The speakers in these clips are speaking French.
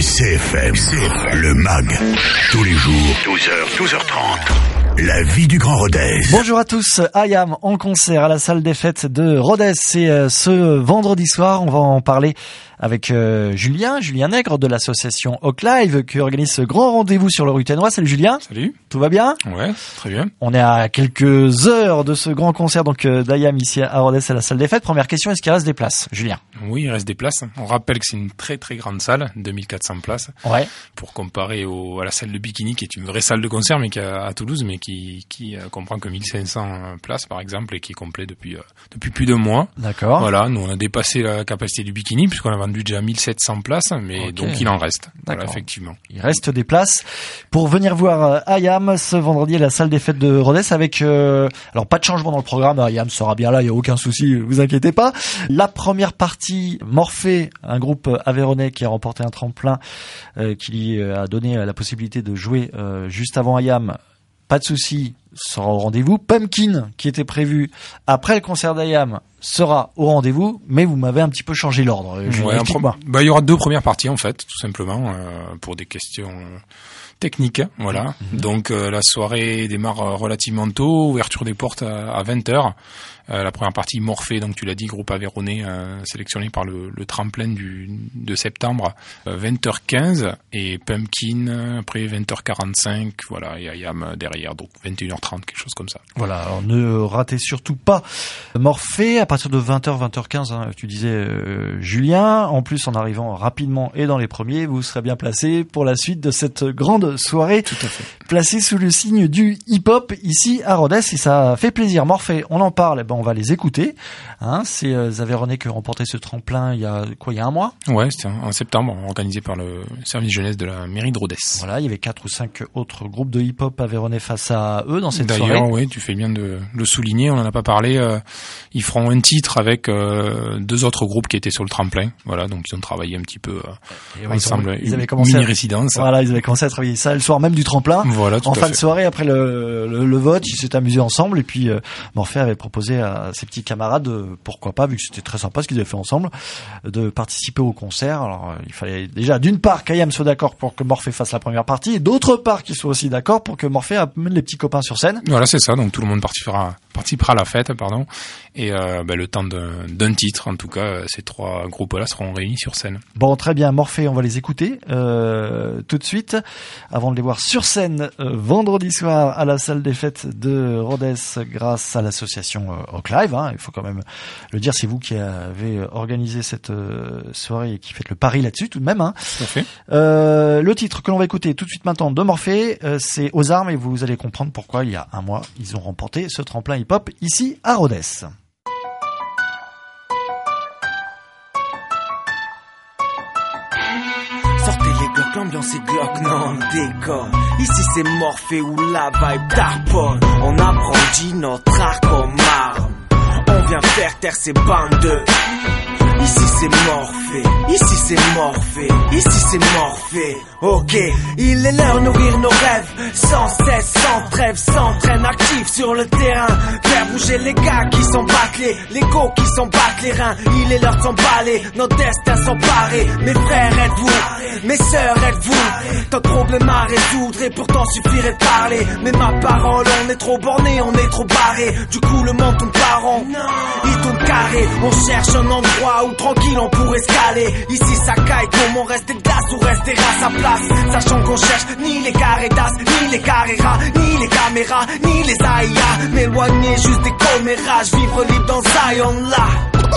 CFM, le MAG, tous les jours, 12h, 12h30. La vie du Grand Rodez. Bonjour à tous, I Am en concert à la salle des fêtes de Rodez. C'est ce vendredi soir, on va en parler avec Julien Nègre de l'association Hawk Live qui organise ce grand rendez-vous sur le rue Ténois. Salut Julien. Salut. Tout va bien? Ouais, très bien. On est à quelques heures de ce grand concert donc d'I Am ici à Rodez à la salle des fêtes. Première question, est-ce qu'il reste des places, Julien? Oui, il reste des places. On rappelle que c'est une très très grande salle, 2400 places. Ouais. Pour comparer à la salle de Bikini qui est une vraie salle de concert mais qui est à Toulouse mais qui comprend que 1500 places par exemple et qui est complet depuis plus d'un mois. D'accord. Voilà, nous on a dépassé la capacité du Bikini puisqu'on a vendu déjà 1700 places mais okay. Donc il en reste. D'accord. Voilà, effectivement. Il reste des places pour venir voir I Am ce vendredi à la salle des fêtes de Rodez avec alors pas de changement dans le programme, I Am sera bien là, il y a aucun souci, vous inquiétez pas. La première partie, Morphée, un groupe aveyronnais qui a remporté un tremplin qui lui a donné la possibilité de jouer juste avant I Am. Pas de souci, sera au rendez-vous. Pumpkin, qui était prévu après le concert d'I Am, sera au rendez-vous, mais vous m'avez un petit peu changé l'ordre. Ouais, il y aura deux premières parties en fait, tout simplement, pour des questions techniques, voilà. Mm-hmm. Donc la soirée démarre relativement tôt, ouverture des portes à 20h. La première partie Morphée, donc tu l'as dit, groupe aveyronnais sélectionné par le tremplin de septembre, 20h15 et Pumpkin après 20h45, voilà, et I Am derrière, donc 21h30, quelque chose comme ça. Voilà, alors ne ratez surtout pas Morphée à partir de 20h, 20h15, hein, tu disais Julien. En plus, en arrivant rapidement et dans les premiers, vous serez bien placé pour la suite de cette grande soirée. Tout à fait. Placée sous le signe du hip-hop ici à Rodez, et ça fait plaisir. Morphée, on en parle, on va les écouter. Hein, c'est aveyronnais qui a remporté ce tremplin il y a un mois? Ouais, c'était en septembre, organisé par le service jeunesse de la mairie de Rodez. Voilà, il y avait 4 ou 5 autres groupes de hip-hop aveyronnais face à eux dans cette soirée. D'ailleurs, oui, tu fais bien de le souligner, on en a pas parlé. Ils feront un titre avec deux autres groupes qui étaient sur le tremplin. Voilà, donc ils ont travaillé un petit peu ensemble. Ils avaient commencé mini-résidence. Voilà, ils avaient commencé à travailler ça le soir même du tremplin. Voilà, en fin de soirée, après le vote, ils s'étaient amusés ensemble et puis Morphée avait proposé à ses petits camarades, pourquoi pas, vu que c'était très sympa ce qu'ils avaient fait ensemble, de participer au concert. Alors il fallait déjà d'une part qu'I Am soit d'accord pour que Morphée fasse la première partie, et d'autre part qu'ils soient aussi d'accord pour que Morphée amène les petits copains sur scène. Voilà, c'est ça, donc tout le monde participera à la fête, pardon, et le temps d'un titre, en tout cas, ces trois groupes-là seront réunis sur scène. Bon, très bien, Morphée, on va les écouter tout de suite, avant de les voir sur scène vendredi soir à la salle des fêtes de Rodez grâce à l'association Hawk Live. Hein, il faut quand même le dire, c'est vous qui avez organisé cette soirée et qui faites le pari là-dessus tout de même. Hein. Tout à fait. Le titre que l'on va écouter tout de suite maintenant de Morphée, c'est Aux armes, et vous allez comprendre pourquoi il y a un mois, ils ont remporté ce tremplin hip-hop ici à Rodez. Sortez les blocs, l'ambiance est glauque, non, déconne. Ici c'est Morphée ou la vibe d'Arpon. On apprendit notre art comme arme. On vient faire taire ces bandes de... Ici c'est Morphée, ici c'est Morphée, ici c'est Morphée. Ok, il est l'heure de nourrir nos rêves, sans cesse, sans trêve, s'entraîne actif sur le terrain. Faire bouger les gars qui sont bâclés, les go qui sont battent les reins. Il est l'heure de s'emballer, nos destins sont parés. Mes frères, êtes-vous, mes sœurs, êtes-vous. Tant de problèmes à résoudre et pourtant suffirait de parler. Mais ma parole, on est trop borné, on est trop barré. Du coup le monde tourne pas rond, il tourne carré. On cherche un endroit où tranquille on pourrait se caler. Ici ça caille, comment rester de glace ou rester à sa place. Sachant qu'on cherche ni les Caretas, ni les Carreras, ni les caméras, ni les AIA. M'éloigner juste des commérages, vivre libre dans Zion là.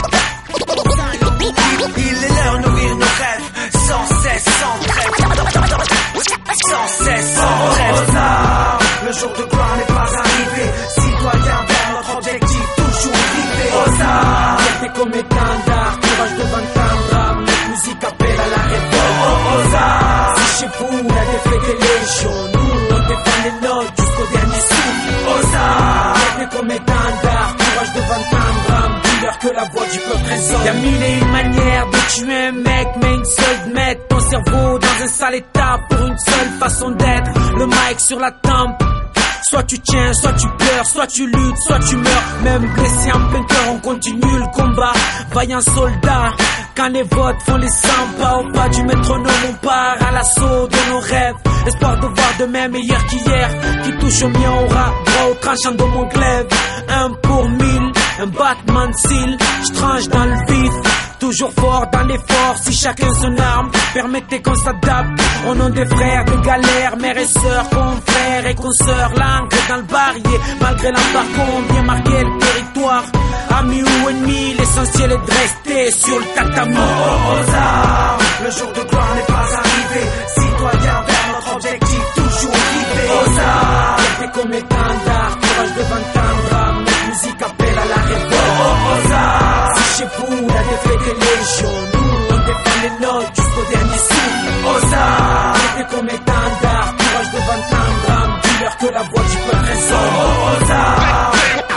Il est l'heure de nourrir nos rêves, sans cesse, sans trêve. Sans cesse, sans trêve. Le jour de gloire n'est pas arrivé. Citoyen vers notre objectif, toujours rivé. Fierté comme étendard, courage devant un drame. Notre musique appelle à la révolte. Si chez vous la défaite est légion, nous on défend les notes jusqu'au dernier souffle. Fierté comme étendard, courage devant un drame. Dis-leur que la voix du peuple résonne. Y'a mille et une manières de tuer un mec, mais une seule de mettre ton cerveau dans un sale état pour une seule façon d'être. Le mic sur la tempe. Soit tu tiens, soit tu pleures, soit tu luttes, soit tu meurs. Même blessé en plein cœur, on continue le combat. Vaillant soldat, quand les votes font les 100 pas au pas du métronome, on part l'assaut de nos rêves. Espoir de voir demain meilleur qu'hier. Qui touche au mien aura droit au tranchant de mon glaive. 1 pour 1000, un battement de cils. J'tranche dans le vif, toujours fort dans l'effort. Si chacun son arme, permettez qu'on s'adapte. Au nom des frères de galère, mères et sœurs, confrères et consoeurs. L'encre dans le barillet, malgré l'embargo, bien marqué le territoire. Amis ou ennemis, l'essentiel est de rester sur le tatami. Aux armes, le jour de gloire n'est pas arrivé. Citoyens vers notre objectif, toujours guidés. Aux armes, fierté comme étendard, courage devant tant de drames. Notre musique appelle à la révolte. Aux armes, si chez vous la défaite est légion, nous on défend les nôtres jusqu'au dernier souffle. Aux armes, fierté comme étendard, courage devant tant de drames. Dis-leur que la voix du peuple résonne. Aux armes.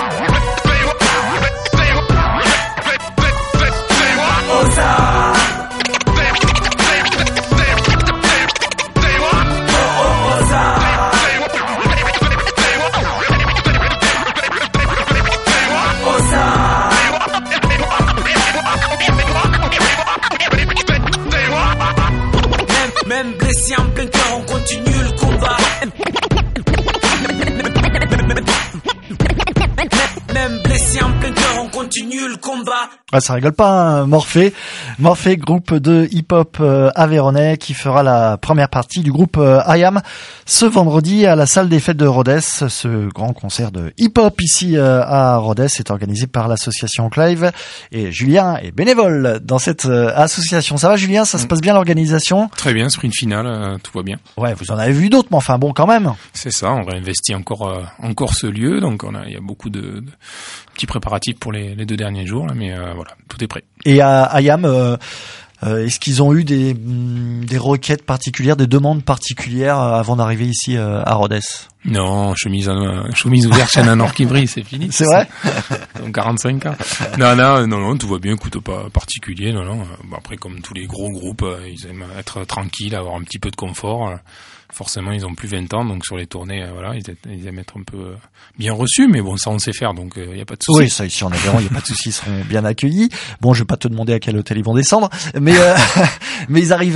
Même blessé en plein cœur, on continue le combat. Même blessé en plein cœur, on continue le combat. Ah, ça rigole pas, hein. Morphée, groupe de hip-hop aveyronais qui fera la première partie du groupe I Am ce vendredi à la salle des fêtes de Rodez. Ce grand concert de hip-hop ici à Rodez est organisé par l'association Clive et Julien est bénévole dans cette association. Ça va Julien, ça se passe bien l'organisation? Très bien, sprint final, tout va bien. Ouais, vous en avez vu d'autres, mais enfin bon quand même. C'est ça, on réinvestit encore ce lieu, donc il y a beaucoup de petits préparatifs pour les 2 derniers jours, là, mais voilà, tout est prêt. Et à IAM, est-ce qu'ils ont eu des requêtes particulières, des demandes particulières avant d'arriver ici à Rodez? Non, chemise ouverte, chaîne à nord qui brille, c'est fini. C'est vrai? Donc 45 ans. Non, tout va bien, écoute, pas particulier, non. Bon, après, comme tous les gros groupes, ils aiment être tranquilles, avoir un petit peu de confort. Forcément, ils ont plus 20 ans, donc sur les tournées, voilà, ils aiment être un peu bien reçus, mais bon, ça on sait faire, donc il y a pas de souci. Oui, ça ici en Aveyron, il y a pas de souci, ils seront bien accueillis. Bon, je vais pas te demander à quel hôtel ils vont descendre, mais ils arrivent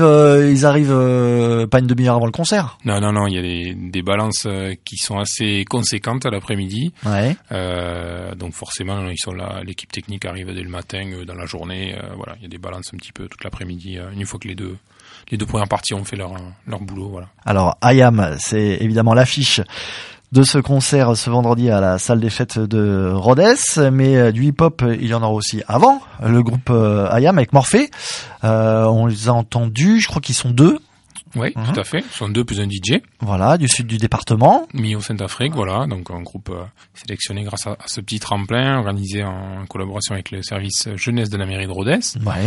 pas une demi-heure avant le concert. Non, il y a des balances qui sont assez conséquentes à l'après-midi. Ouais. Donc forcément, ils sont là, l'équipe technique arrive dès le matin, dans la journée, voilà, il y a des balances un petit peu toute l'après-midi, une fois que les deux premières parties ont fait leur boulot, voilà. Alors, I Am, c'est évidemment l'affiche de ce concert ce vendredi à la salle des fêtes de Rodez, mais du hip-hop, il y en aura aussi avant, le groupe I Am avec Morphée. On les a entendus, je crois qu'ils sont 2. Oui, tout à fait. Ce sont 2 plus un DJ. Voilà, du sud du département. Mis au Saint-Afrique, voilà. Donc un groupe sélectionné grâce à ce petit tremplin, organisé en collaboration avec le service jeunesse de la mairie de Rodez.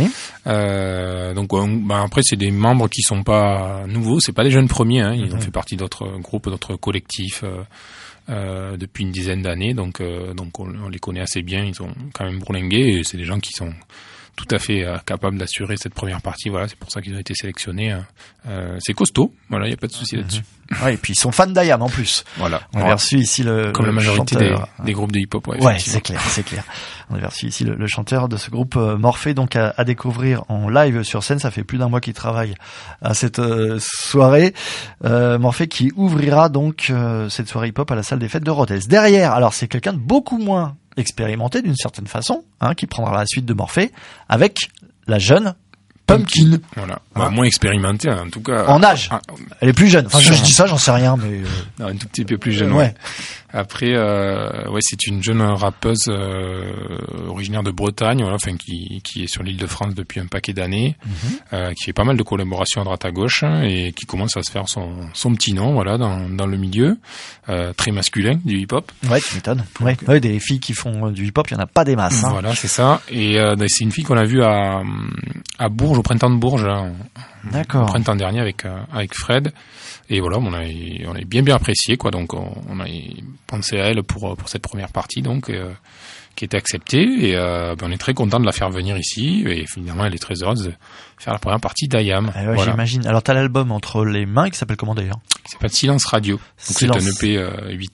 Ouais. Donc après, c'est des membres qui sont pas nouveaux, c'est pas des jeunes premiers, hein. Ils ont fait partie d'autres groupes, d'autres collectifs depuis une dizaine d'années. Donc on les connaît assez bien, ils ont quand même bourlingué et c'est des gens qui sont tout à fait capable d'assurer cette première partie. Voilà, c'est pour ça qu'ils ont été sélectionnés. C'est costaud. Voilà, il y a pas de souci là-dessus. Ouais, et puis ils sont fans d'IAM en plus. Voilà. On avait reçu ici comme la majorité des groupes de hip-hop. Ouais, c'est clair. On avait reçu ici le chanteur de ce groupe Morphée, donc à découvrir en live sur scène. Ça fait plus d'1 mois qu'il travaille à cette soirée. Morphée qui ouvrira donc cette soirée hip-hop à la salle des fêtes de Rodez. Derrière, alors c'est quelqu'un de beaucoup moins expérimenté d'une certaine façon, hein, qui prendra la suite de Morphée avec la jeune Pumpkin. Voilà. Moins expérimenté, en tout cas. En âge. Elle est plus jeune. Enfin, je dis ça, j'en sais rien, mais. Non, un tout petit peu plus jeune. Ouais. Après, c'est une jeune rappeuse originaire de Bretagne, voilà, enfin qui est sur l'île de France depuis un paquet d'années, qui fait pas mal de collaborations à droite à gauche et qui commence à se faire son petit nom, voilà, dans le milieu, très masculin du hip-hop. Ouais, tu m'étonnes. Ouais, des filles qui font du hip-hop, il y en a pas des masses. Hein. Voilà, c'est ça. Et c'est une fille qu'on a vue à Bourges, au printemps de Bourges, là, au printemps dernier avec Fred. Et voilà, on a bien apprécié, quoi. Donc on a pensé à elle pour cette première partie, donc qui était acceptée. Et on est très content de la faire venir ici. Et finalement, elle est très heureuse de faire la première partie d'IAM. Ah ouais, voilà. J'imagine. Alors t'as l'album entre les mains qui s'appelle comment d'ailleurs? Qui s'appelle Silence Radio. Donc Silence. C'est un EP 8 titres.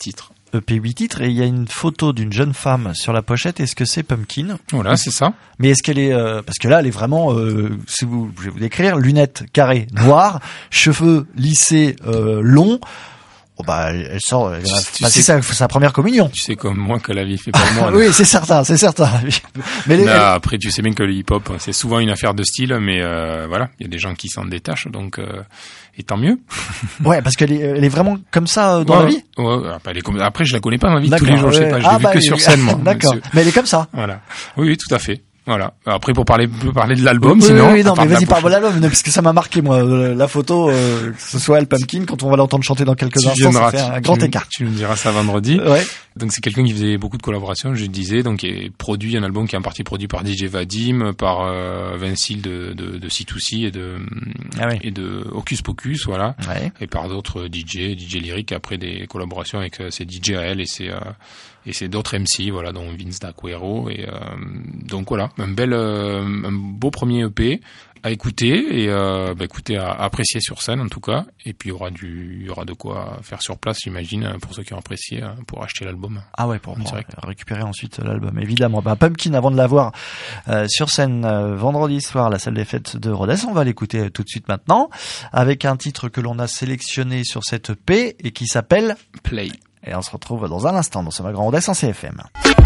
EP 8 titres, et il y a une photo d'une jeune femme sur la pochette. Est-ce que c'est Pumpkin? Voilà, c'est ça. Mais est-ce qu'elle est parce que là elle est vraiment je vais vous décrire, lunettes carrées noires, cheveux lissés longs. Oh bah elle sort c'est sa première communion. Tu sais comme moi que la vie fait pas le moine. Oui, c'est certain. Mais après tu sais bien que le hip-hop c'est souvent une affaire de style, mais voilà, il y a des gens qui s'en détachent, donc et tant mieux. Ouais, parce qu'elle est vraiment comme ça dans la vie. Ouais, après je la connais pas ma vie de tous les jours, je sais pas, je l'ai vu que sur scène moi. D'accord. Monsieur. Mais elle est comme ça. Voilà. Oui, tout à fait. Voilà. Après pour parler de l'album, oui, sinon. Oui, non, mais vas-y, parle de l'album, parce que ça m'a marqué moi la photo, que ce soit elle Pumpkin, quand on va l'entendre chanter dans quelques instants, ça fait un grand écart. Tu me diras ça vendredi. Ouais. Donc c'est quelqu'un qui faisait beaucoup de collaborations, je disais, donc qui produit un album qui est en partie produit par DJ Vadim, par Vincile de C2C et de Hocus Pocus, voilà, et par d'autres DJ Lyric, après des collaborations avec ses DJ à elle et c'est d'autres MC, voilà, dont Vince D'Aquero, et donc voilà, un beau premier EP à écouter et écouter, à apprécier sur scène en tout cas, et puis il y aura de quoi faire sur place, j'imagine, pour ceux qui ont apprécié, pour acheter l'album. Ah ouais, pour récupérer ensuite l'album, évidemment. Pumpkin, avant de la voir sur scène vendredi soir à la salle des fêtes de Rodez, on va l'écouter tout de suite maintenant avec un titre que l'on a sélectionné sur cette EP et qui s'appelle Play. Et on se retrouve dans un instant dans ce Grand Rodez en CFM.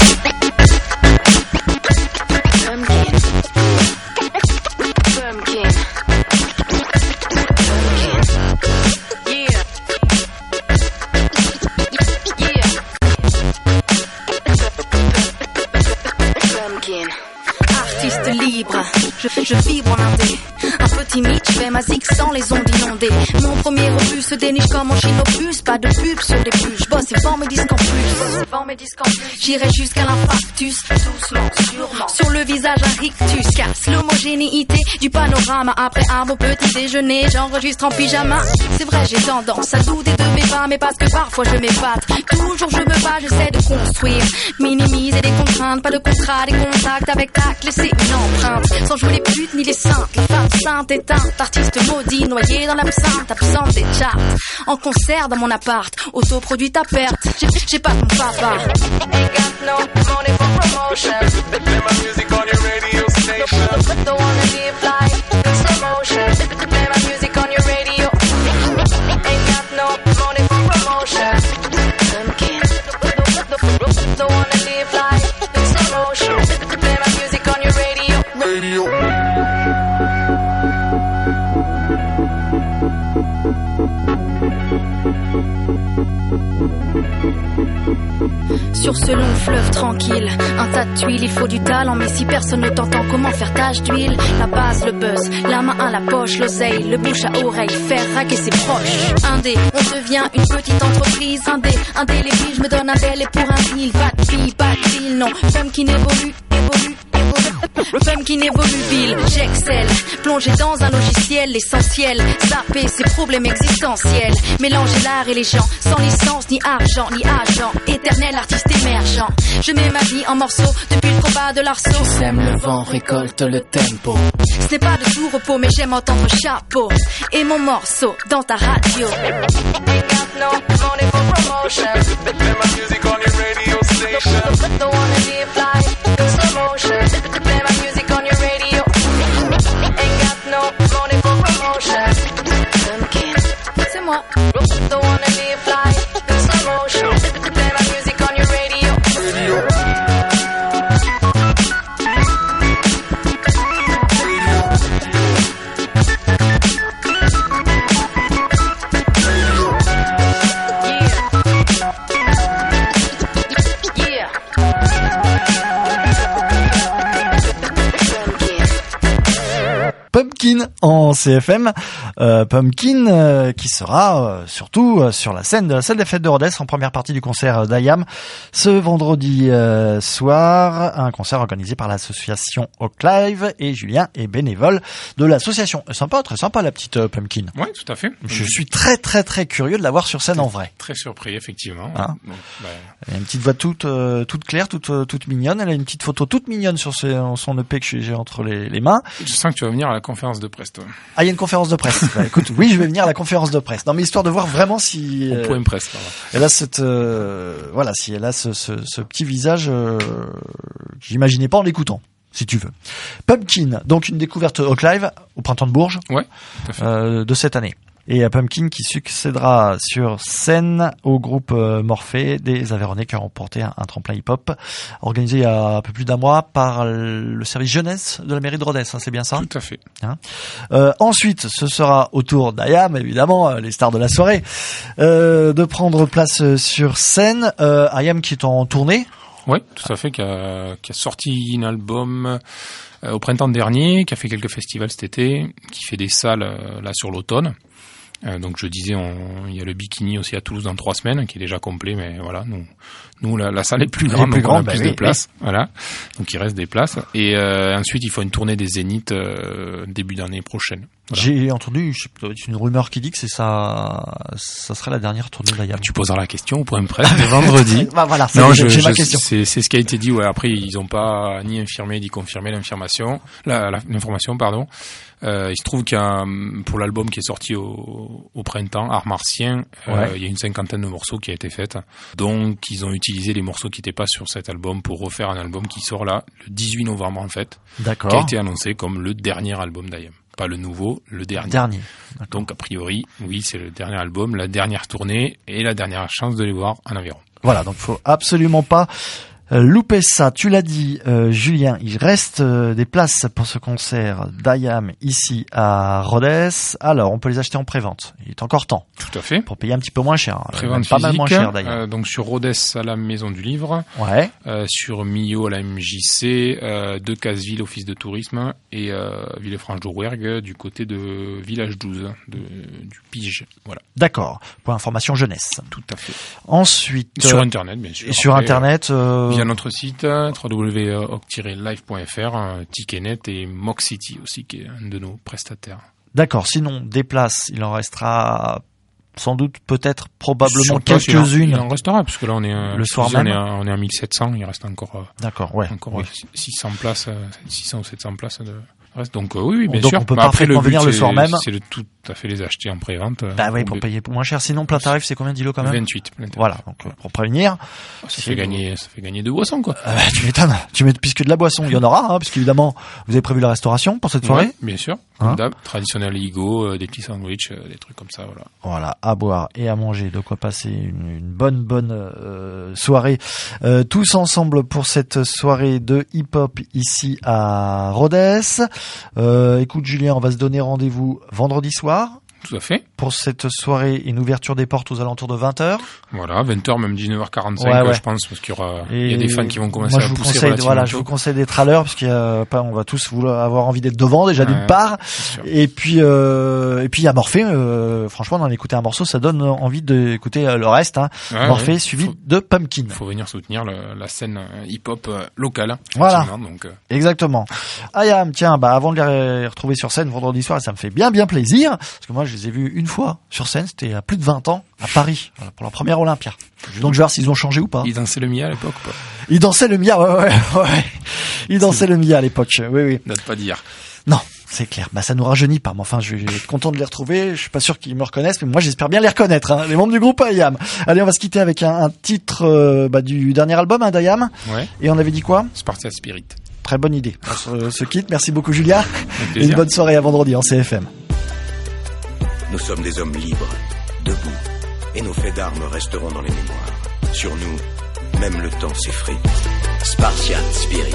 Artiste libre, je vibre en indé. Un peu timide, je fais ma zig sans les ondes inondées. Mon premier opus se déniche comme en Chinopus. Pas de pub sur des plus, je bosse et vends mes disques en plus. J'irai jusqu'à l'infarctus, doucement, sûrement. Sur le visage un rictus, casse l'homogénéité du panorama. Après arbre au petit déjeuner, j'enregistre en pyjama. C'est vrai, j'ai tendance à douter de mes pas, mais parce que parfois je m'épate. Toujours je me bats, j'essaie de construire. Minimiser des contraintes, pas de contrat, des contacts avec tact, laisser une empreinte. Sans jouer les putes ni les saintes, la femme sainte éteinte, artiste maudit, noyé dans l'absinthe, absente des charts. En concert dans mon appart, autoproduit à perte, j'ai pas ton papa. Ain't got no money for promotion. Play my music on your radio station. Don't wanna live like slow motion. Play my music on your radio. Ain't got no money for promotion. Don't wanna live like slow motion. Play my music on your radio. Sur ce long fleuve tranquille, un tas de tuiles, il faut du talent, mais si personne ne t'entend, comment faire tache d'huile? La base, le buzz, la main à la poche, l'oseille, le bouche à oreille, faire raquer ses proches. Indé, on devient une petite entreprise, indé, les billes, je me donne un bel et pour un deal, pas de deal, non, femme qui évolue. Femme qui n'évolue ville, j'excelle, plongé dans un logiciel, l'essentiel, zapper ses problèmes existentiels, mélanger l'art et les gens, sans licence, ni argent, ni agent, éternel artiste émergent. Je mets ma vie en morceaux, depuis le combat de l'arceau. Sème le vent, récolte le tempo. Ce n'est pas de tout repos, mais j'aime entendre chapeau et mon morceau dans ta radio. Ain't got no money for promotion. Play my music on your radio station. Don't wanna live like slow motion. Play my music on your radio. Ain't got no money for promotion. C'est moi. Don't wanna live like slow motion. Play my music on your radio. Pumpkin en CFM, Pumpkin qui sera surtout sur la scène de la salle des fêtes de Rodez en première partie du concert d'IAM ce vendredi soir, un concert organisé par l'association Hawk Live, et Julien est bénévole de l'association. Sympa, très sympa la petite Pumpkin. Oui, tout à fait. Je suis très très très curieux de la voir sur scène en vrai. Très surpris, effectivement. Hein, elle a une petite voix toute claire, toute mignonne. Elle a une petite photo toute mignonne sur son EP que j'ai entre les mains. Je sens que tu vas venir à la conférence de presse, toi. Ah, il y a une conférence de presse. Bah, écoute, oui, je vais venir à la conférence de presse. Non, mais histoire de voir vraiment si Au point presse, pardon. elle a cette voilà, si elle a ce petit visage que j'imaginais pas en l'écoutant, si tu veux. Pumpkin, donc une découverte Hot Live au Printemps de Bourges. Ouais, tout à fait. De cette année. Et Pumpkin qui succédera sur scène au groupe Morphée des Aveyronnais qui a remporté un tremplin hip-hop organisé il y a un peu plus d'un mois par le service jeunesse de la mairie de Rodez, hein, c'est bien ça? Tout à fait. Ensuite, ce sera au tour d'Ayam, évidemment, les stars de la soirée, de prendre place sur scène. Ayam qui est en tournée. Ouais, tout à fait, qui a sorti un album au printemps dernier, qui a fait quelques festivals cet été, qui fait des salles là sur l'automne. Donc je disais, il y a le Bikini aussi à Toulouse dans 3 semaines, qui est déjà complet, mais voilà, nous la salle est plus grande, donc on a plus de place, voilà. Donc il reste des places. Et ensuite il faut une tournée des Zéniths début d'année prochaine. Voilà. J'ai entendu, une rumeur qui dit que ça serait la dernière tournée d'Ayam. Tu poseras la question au point presse de vendredi. Bah voilà, j'ai ma question. C'est ce qui a été dit. Ouais, après ils ont pas ni infirmé ni confirmé l'information, pardon. Il se trouve qu'il y a pour l'album qui est sorti au printemps, Art Martien, il y a une 50aine de morceaux qui a été faite. Donc ils ont utilisé les morceaux qui n'étaient pas sur cet album pour refaire un album qui sort là le 18 novembre en fait. D'accord. Qui a été annoncé comme le dernier album d'Ayam. Pas le nouveau, le dernier. Donc a priori, oui, c'est le dernier album, la dernière tournée et la dernière chance de les voir en Aveyron. Voilà, donc faut absolument pas louper ça. Tu l'as dit, Julien, il reste des places pour ce concert d'Ayam ici à Rodez. Alors, on peut les acheter en pré-vente. Il est encore temps. Tout à fait. Pour payer un petit peu moins cher. Pré-vente pas physique, mal moins cher d'ailleurs. Donc sur Rodez à la Maison du Livre. Ouais. Sur Millau à la MJC, de Casseville, Office de Tourisme, et Villefranche-de-Rouergue du côté de Village 12, du Pige. Voilà. D'accord. Pour information jeunesse. Tout à fait. Ensuite. Sur Internet, bien sûr. Et sur Internet. Via notre site www.oc-live.fr, Ticketnet et Mock City aussi, qui est un de nos prestataires. D'accord. Sinon, des places, il en restera sans doute, peut-être, probablement quelques-unes. Il en restera, parce que là on est le soir même. On est à 1700, il reste encore. D'accord, ouais. Encore oui. 600 places, 600 ou 700 places de reste. Donc oui, bien donc sûr. On peut parfaitement venir le soir même. C'est de tout à fait les acheter en pré-vente. Bah oui, pour payer moins cher. Sinon, plein tarif, c'est combien, dis-le quand même? 28. Voilà, donc pour prévenir. Ça fait gagner 2 boissons, quoi. Tu m'étonnes. Puisque de la boisson, il y en aura, hein, puisqu'évidemment, vous avez prévu la restauration pour cette soirée. Ouais, bien sûr. Comme d'hab, traditionnel Igo, des petits sandwichs, des trucs comme ça, voilà. Voilà, à boire et à manger, de quoi passer une bonne soirée. Tous ensemble pour cette soirée de hip-hop ici à Rodez. Écoute Julien, on va se donner rendez-vous vendredi soir. Tout à fait. Pour cette soirée, une ouverture des portes aux alentours de 20h. Voilà, 20h, même 19h45, je pense, parce qu'il y a des fans qui vont commencer à pousser relativement tôt. Je vous conseille d'être à l'heure, parce on va tous avoir envie d'être devant, déjà d'une part. Et puis il y a Morphée, franchement, d'en écouter un morceau, ça donne envie d'écouter le reste, hein. Morphée, suivi de Pumpkin. Il faut venir soutenir la scène hip-hop locale. Voilà. Donc, exactement. Ayam, tiens, avant de les retrouver sur scène vendredi soir, ça me fait bien plaisir, parce que moi, je les ai vus une fois sur scène, c'était il y a plus de 20 ans, à Paris, pour la première Olympia. Donc je vais voir s'ils ont changé ou pas. Ils dansaient le Mia à l'époque, quoi. Ils dansaient le Mia, ouais. Ils dansaient le Mia à l'époque, oui. N'ose pas dire. Non, c'est clair. Ça nous rajeunit pas. Mais enfin, je vais être content de les retrouver. Je suis pas sûr qu'ils me reconnaissent, mais moi, j'espère bien les reconnaître, hein, les membres du groupe Ayam. Allez, on va se quitter avec un titre du dernier album d'Ayam. Ouais. Et on avait dit quoi? Spartia Spirit. Très bonne idée. On se quitte. Merci beaucoup, Julia. Et une bonne soirée à vendredi en CFM. Nous sommes des hommes libres, debout, et nos faits d'armes resteront dans les mémoires. Sur nous, même le temps s'effrite. Spartiate Spirit.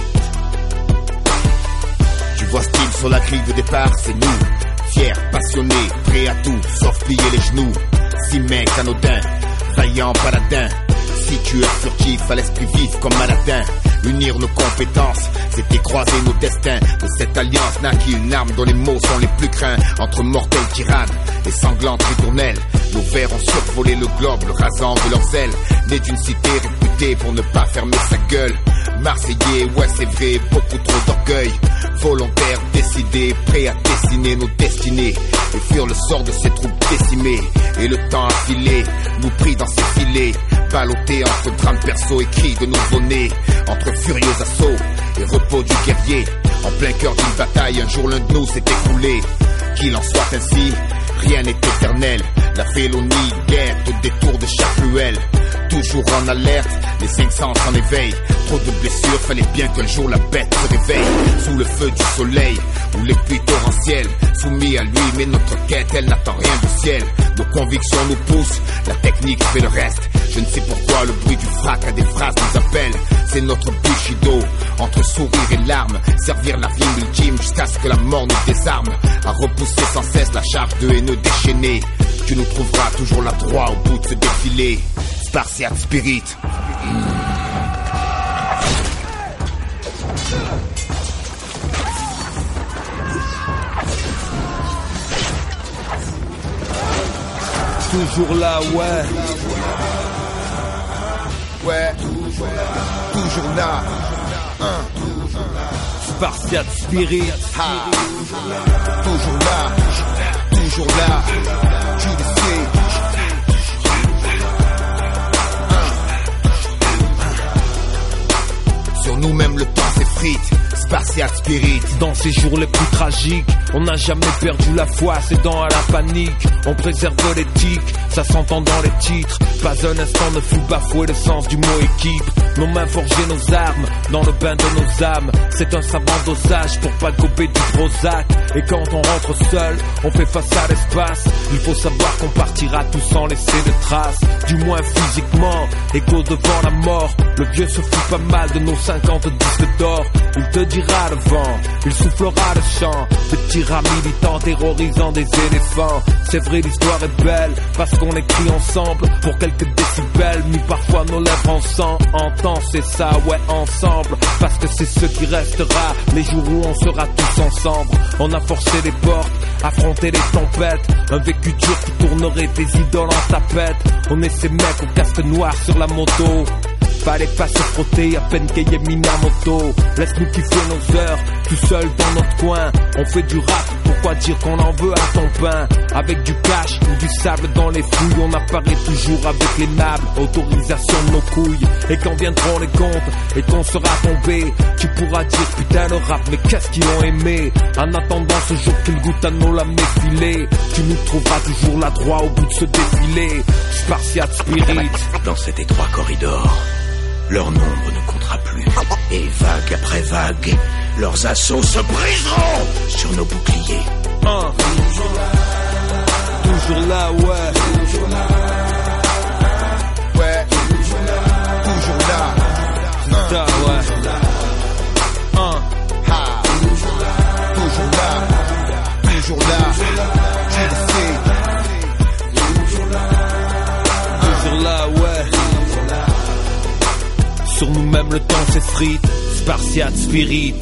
Tu vois style sur la grille de départ, c'est nous. Fiers, passionnés, prêts à tout, sauf plier les genoux. 6 mecs anodins, vaillants paladins. Situeurs furtifs à l'esprit vif comme Maladin. Unir nos compétences, c'était croiser nos destins. De cette alliance naquit une arme dont les mots sont les plus craints. Entre mortelles tirades et sanglantes ritournelles, nos vers ont survolé le globe, le rasant de leurs ailes. Nés d'une cité réputée pour ne pas fermer sa gueule. Marseillais, ouais c'est vrai, beaucoup trop d'orgueil. Volontaires, décidés, prêts à dessiner nos destinées. Et fuir le sort de ces troupes décimées. Et le temps a filé, nous pris dans ses filets. Ballottés entre drames perso et cris de nouveau-nés. Entre furieux assauts et repos du guerrier. En plein cœur d'une bataille, un jour l'un de nous s'est écroulé. Qu'il en soit ainsi, rien n'est éternel. La félonie guette au détour de chaque ruelle. Toujours en alerte, les 5 sens en éveil. Trop de blessures, fallait bien qu'un jour la bête se réveille. Sous le feu du soleil, ou les pluies torrentielles. Soumis à lui, mais notre quête, elle n'attend rien du ciel. Nos convictions nous poussent, la technique fait le reste. Je ne sais pourquoi le bruit du fracas des phrases nous appelle. C'est notre bushido, entre sourire et larmes. Servir la vie ultime jusqu'à ce que la mort nous désarme. À repousser sans cesse la charge de haineux déchaînés. Tu nous trouveras toujours là droit au bout de ce défilé. Spartiate Spirit. Toujours là, ouais. Ouais, toujours là. Spartiate Spirit. Toujours là. Toujours là. Tu le sais. Sur nous-mêmes le temps s'effrite. Spartiate Spirit. Dans ces jours les plus tragiques, on n'a jamais perdu la foi, cédant à la panique. On préserve l'éthique, ça s'entend dans les titres. Pas un instant ne fut bafoué le sens du mot équipe. Nos mains forgeaient nos armes, dans le bain de nos âmes. C'est un savant dosage pour pas gober du Prozac. Et quand on rentre seul, on fait face à l'espace. Il faut savoir qu'on partira tous sans laisser de traces. Du moins physiquement, égaux devant la mort. Le vieux se fout pas mal de nos 50 disques d'or. Il te dira le vent, il soufflera le chant. De tirs militants terrorisant des éléphants. C'est vrai, l'histoire est belle, parce qu'on écrit ensemble. Pour quelques décibels, mis parfois nos lèvres en sang. Entends, c'est ça, ouais, ensemble. Parce que c'est ce qui restera, les jours où on sera tous ensemble. On a forcé les portes, affronté les tempêtes. Un vécu dur qui tournerait tes idoles en tapette. On est ces mecs au casque noir sur la moto. Fallait pas se frotter à peine qu'il y ait Minamoto. Laisse-nous kiffer nos heures, tout seul dans notre coin. On fait du rap, pourquoi dire qu'on en veut à ton pain? Avec du cash ou du sable dans les fouilles, on apparaît toujours avec les nables. Autorisation de nos couilles. Et quand viendront les comptes et qu'on sera tombé, tu pourras dire putain le rap, mais qu'est-ce qu'ils ont aimé? En attendant ce jour qu'ils goûtent à nos lames effilées, tu nous trouveras toujours là droit au bout de ce défilé. Spartiate Spirit. Dans cet étroit corridor, leur nombre ne comptera plus. Et vague après vague, leurs assauts se briseront sur nos boucliers. Toujours là, ouais. Toujours là. Ouais. Toujours là. Ça, ouais. Toujours là. Toujours là. Tu le sais. Toujours là, ouais. Sur nous-mêmes le temps s'effrite. Spartiate Spirit.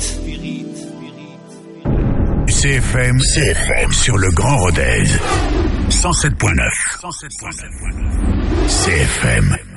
CFM sur le Grand Rodez 107.9. CFM.